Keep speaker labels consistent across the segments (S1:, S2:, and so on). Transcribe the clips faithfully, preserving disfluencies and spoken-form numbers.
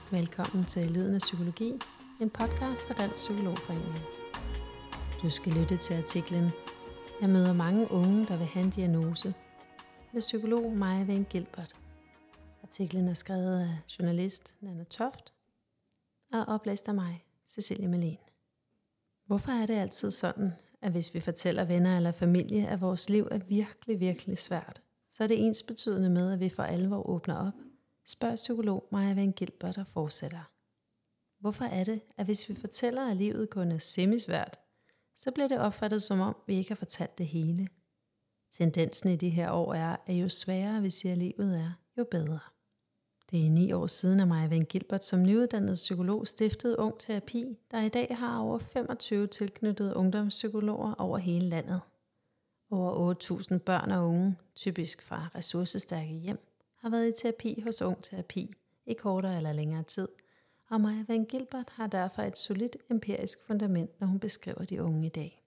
S1: Velkommen til Lyden af Psykologi, en podcast fra Dansk Psykologforening. Du skal lytte til artiklen Jeg møder mange unge, der vil have en diagnose, med psykolog Maja Vane Gilbert. Artiklen er skrevet af journalist Nanna Toft og oplæst af mig, Cecilie Melin. Hvorfor er det altid sådan, at hvis vi fortæller venner eller familie, at vores liv er virkelig, virkelig svært, så er det ens betydende med, at vi for alvor åbner op? Spørger psykolog Maja Vane Gilbert og fortsætter. Hvorfor er det, at hvis vi fortæller, at livet kun er semisvært, så bliver det opfattet som om, vi ikke har fortalt det hele? Tendensen i de her år er, at jo sværere vi siger, at livet er, jo bedre. Det er ni år siden, at Maja Vane Gilbert som nyuddannet psykolog stiftede Ung Terapi, der i dag har over femogtyve tilknyttede ungdomspsykologer over hele landet. Over otte tusind børn og unge, typisk fra ressourcestærke hjem, har været i terapi hos Ung Terapi i kortere eller længere tid, og Maja Vane Gilbert har derfor et solidt empirisk fundament, når hun beskriver de unge i dag.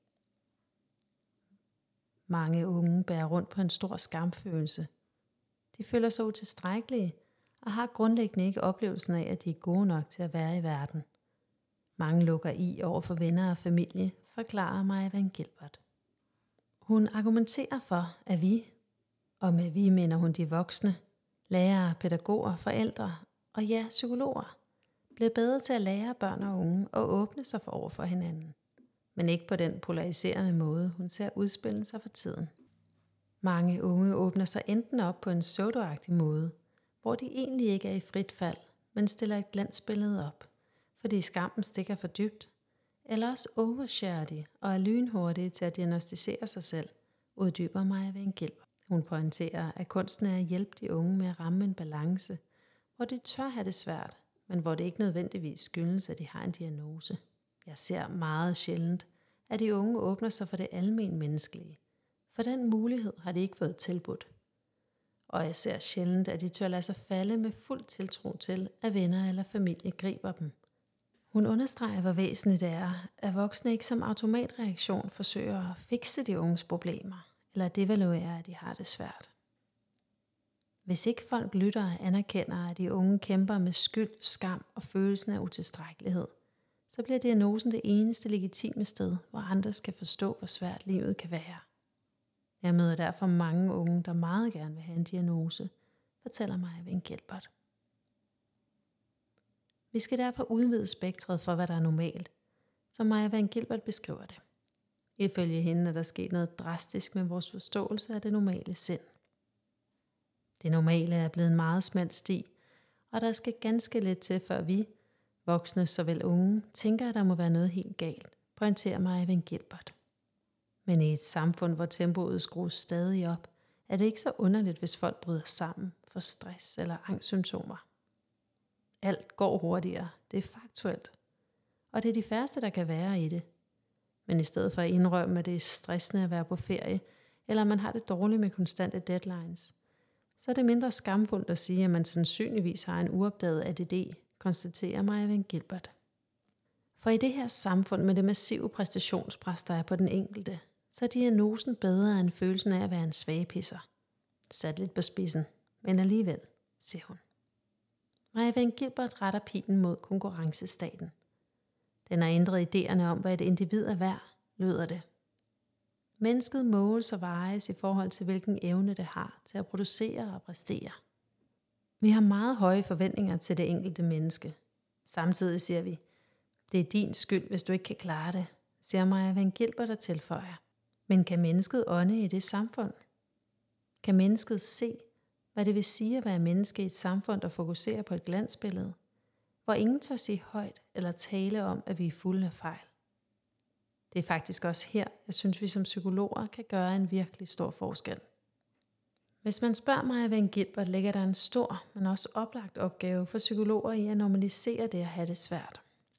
S1: Mange unge bærer rundt på en stor skamfølelse. De føler sig utilstrækkelige og har grundlæggende ikke oplevelsen af, at de er gode nok til at være i verden. Mange lukker i over for venner og familie, forklarer Maja Vane Gilbert. Hun argumenterer for, at vi, og med vi mener hun de voksne, lærere, pædagoger, forældre og ja, psykologer, bliver bedre til at lære børn og unge og åbne sig for over for hinanden. Men ikke på den polariserende måde, hun ser udspille sig for tiden. Mange unge åbner sig enten op på en pseudoagtig måde, hvor de egentlig ikke er i frit fald, men stiller et glansbillede op, fordi skammen stikker for dybt, eller også overshare de og er lynhurtige til at diagnostisere sig selv, uddyber Maja Vane Gilbert. Hun pointerer, at kunsten er at hjælpe de unge med at ramme en balance, hvor de tør have det svært, men hvor det ikke nødvendigvis skyldes, at de har en diagnose. Jeg ser meget sjældent, at de unge åbner sig for det almen menneskelige, for den mulighed har de ikke fået tilbudt. Og jeg ser sjældent, at de tør lade sig falde med fuld tiltro til, at venner eller familie griber dem. Hun understreger, hvor væsentligt det er, at voksne ikke som automatreaktion forsøger at fikse de unges problemer, eller devaluere, at de har det svært. Hvis ikke folk lytter og anerkender, at de unge kæmper med skyld, skam og følelsen af utilstrækkelighed, så bliver diagnosen det eneste legitime sted, hvor andre skal forstå, hvor svært livet kan være. Jeg møder derfor mange unge, der meget gerne vil have en diagnose, fortæller Maja Vane Gilbert. Vi skal derfor udvide spektret for, hvad der er normalt, som Maja Vane Gilbert beskriver det. Ifølge hende er der sket noget drastisk med vores forståelse af det normale sind. Det normale er blevet en meget smal sti, og der skal ganske lidt til, før vi, voksne såvel unge, tænker, at der må være noget helt galt, pointerer Maja Vane Gilbert. Men i et samfund, hvor tempoet skrues stadig op, er det ikke så underligt, hvis folk bryder sammen for stress eller angstsymptomer. Alt går hurtigere, det er faktuelt. Og det er de færreste, der kan være i det. Men i stedet for at indrømme, at det er stressende at være på ferie, eller man har det dårligt med konstante deadlines, så er det mindre skamfuldt at sige, at man sandsynligvis har en uopdaget A D D, konstaterer Maja Vane Gilbert. For i det her samfund med det massive præstationspres, der er på den enkelte, så er diagnosen bedre end følelsen af at være en svagpisser. Sat lidt på spidsen, men alligevel, siger hun. Maja Vane Gilbert retter pilen mod konkurrencestaten. Den har ændret idéerne om, hvad et individ er værd, lyder det. Mennesket måles og vejes i forhold til, hvilken evne det har til at producere og præstere. Vi har meget høje forventninger til det enkelte menneske. Samtidig siger vi, det er din skyld, hvis du ikke kan klare det, siger Maja Vane Gilbert og tilføjer. Men kan mennesket ånde i det samfund? Kan mennesket se, hvad det vil sige at være menneske i et samfund, der fokuserer på et glansbillede, hvor ingen tør sige højt eller tale om, at vi er fulde af fejl? Det er faktisk også her, jeg synes, vi som psykologer kan gøre en virkelig stor forskel. Hvis man spørger Maja Vane Gilbert, ligger der en stor, men også oplagt opgave for psykologer i at normalisere det at have det svært.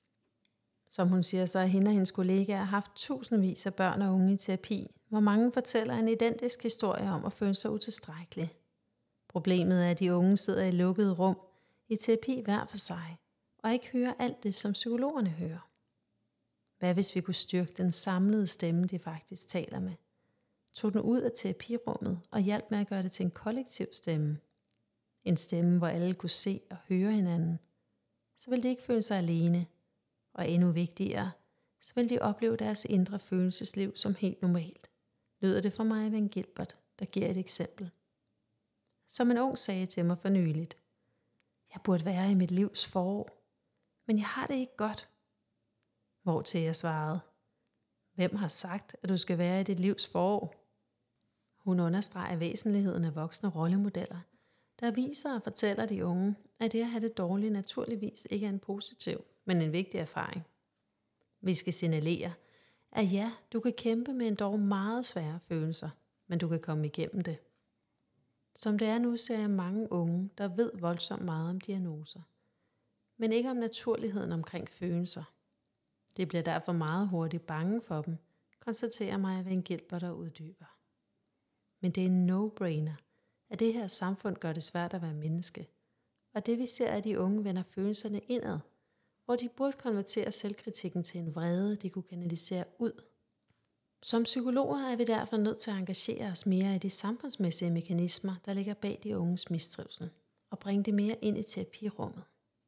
S1: Som hun siger, så har hende og hendes kollegaer haft tusindvis af børn og unge i terapi, hvor mange fortæller en identisk historie om at føle sig utilstrækkelig. Problemet er, at de unge sidder i lukkede rum i terapi hver for sig, og ikke hører alt det, som psykologerne hører. Hvad hvis vi kunne styrke den samlede stemme, de faktisk taler med? Tog den ud af terapirummet og hjalp med at gøre det til en kollektiv stemme. En stemme, hvor alle kunne se og høre hinanden. så vil de ikke føle sig alene. Og endnu vigtigere, så vil de opleve deres indre følelsesliv som helt normalt. Lyder det fra Maja Veng Gilbert, der giver et eksempel. Som en ung sagde til mig for nyligt: jeg burde være i mit livs forår, men jeg har det ikke godt. Hvortil jeg svarede: hvem har sagt, at du skal være i dit livs forår? Hun understreger væsentligheden af voksne rollemodeller, der viser og fortæller de unge, at det at have det dårligt naturligvis ikke er en positiv, men en vigtig erfaring. Vi skal signalere, at ja, du kan kæmpe med en dog meget svære følelser, men du kan komme igennem det. Som det er nu, ser jeg mange unge, der ved voldsomt meget om diagnoser, men ikke om naturligheden omkring følelser. Det bliver derfor meget hurtigt bange for dem, konstaterer Maja Veng Gilbert og uddyber. Men det er en no-brainer, at det her samfund gør det svært at være menneske. Og det vi ser, er, at de unge vender følelserne indad, hvor de burde konvertere selvkritikken til en vrede, de kunne kanalisere ud. Som psykologer er vi derfor nødt til at engagere os mere i de samfundsmæssige mekanismer, der ligger bag de unges mistrivsel, og bringe det mere ind i terapirummet.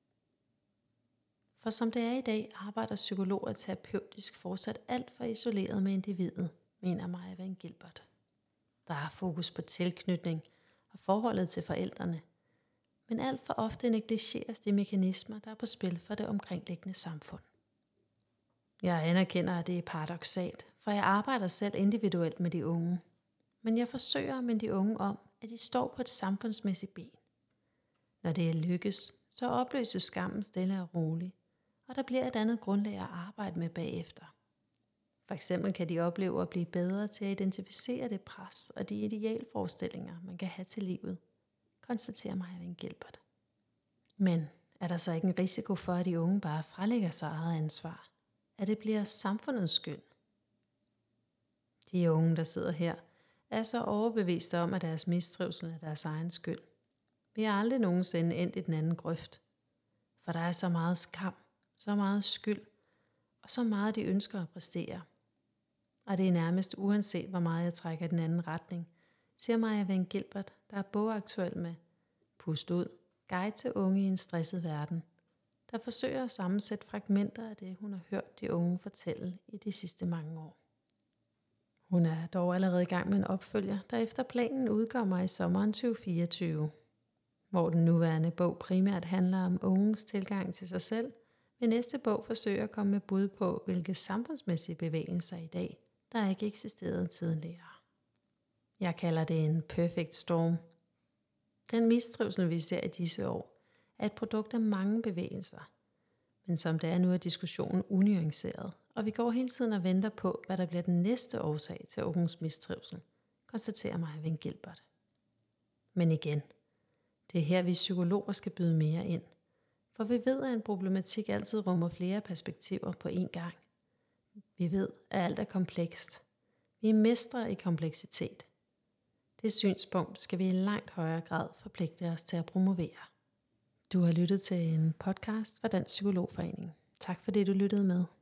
S1: For som det er i dag, arbejder psykologer terapeutisk fortsat alt for isoleret med individet, mener Maja Veng Gilbert. Der er fokus på tilknytning og forholdet til forældrene, men alt for ofte negligeres de mekanismer, der er på spil for det omkringliggende samfund. Jeg anerkender, at det er paradoksalt, for jeg arbejder selv individuelt med de unge, men jeg forsøger at minde de unge om, at de står på et samfundsmæssigt ben. Når det er lykkes, så opløses skammen stille og roligt, og der bliver et andet grundlag at arbejde med bagefter. For eksempel kan de opleve at blive bedre til at identificere det pres og de idealforestillinger, man kan have til livet, konstaterer Maja Veng Gilbert. Men er der så ikke en risiko for, at de unge bare frelægger sig eget ansvar? At det bliver samfundets skyld? De unge, der sidder her, er så overbeviste om, at deres mistrivsel er deres egen skyld. Vi er aldrig nogensinde endt i den anden grøft. For der er så meget skam, så meget skyld, og så meget de ønsker at præstere. Og det er nærmest uanset, hvor meget jeg trækker i den anden retning, siger Maja Veng Gilbert, der er bogaktuel med Pust ud, guide til unge i en stresset verden, der forsøger at sammensætte fragmenter af det, hun har hørt de unge fortælle i de sidste mange år. Hun er dog allerede i gang med en opfølger, der efter planen udkommer i sommeren tyve fireogtyve. Hvor den nuværende bog primært handler om unges tilgang til sig selv, vil næste bog forsøge at komme med bud på, hvilke samfundsmæssige bevægelser i dag, der ikke eksisterede tidligere. Jeg kalder det en perfect storm. Den mistrivsel, vi ser i disse år, er et produkt af mange bevægelser. Men som det er nu, er diskussionen unuanceret, og vi går hele tiden og venter på, hvad der bliver den næste årsag til ungens mistrivsel, konstaterer Maja Veng Gilbert. Men igen, det er her, vi psykologer skal byde mere ind. For vi ved, at en problematik altid rummer flere perspektiver på én gang. Vi ved, at alt er komplekst. Vi er mestre i kompleksitet. Det synspunkt skal vi i langt højere grad forpligte os til at promovere. Du har lyttet til en podcast fra Dansk Psykologforening. Tak fordi du lyttede med.